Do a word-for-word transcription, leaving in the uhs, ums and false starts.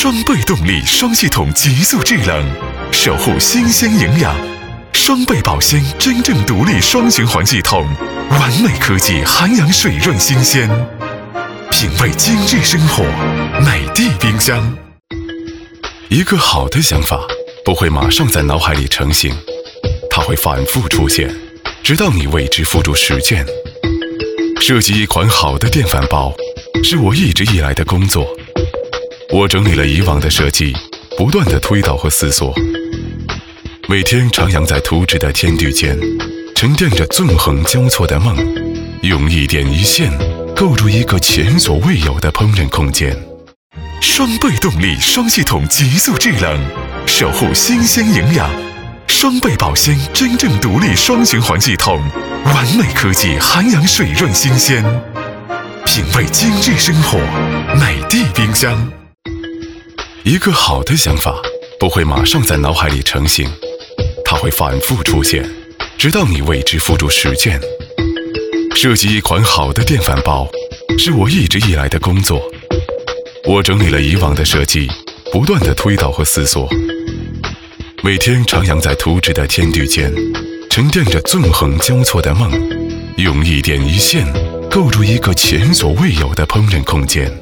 双倍动力双系统急速制冷，守护新鲜营养。双倍保鲜真正独立双循环系统，完美科技涵养水润新鲜，品味精致生活，美的冰箱。一个好的想法不会马上在脑海里成型，它会反复出现，直到你为之付诸实践。设计一款好的电饭煲，是我一直以来的工作。我整理了以往的设计，不断地推导和思索，每天徜徉在图纸的天地间，沉淀着纵横交错的梦，用一点一线构筑一个前所未有的烹饪空间。双倍动力双系统急速制冷，守护新鲜营养。双倍保鲜真正独立双循环系统，完美科技涵养水润新鲜，品味精致生活，美的冰箱。一个好的想法不会马上在脑海里成型，它会反复出现，直到你为之付诸实践。设计一款好的电饭煲，是我一直以来的工作。我整理了以往的设计，不断地推导和思索，每天徜徉在图纸的天地间，沉淀着纵横交错的梦，用一点一线构筑一个前所未有的烹饪空间。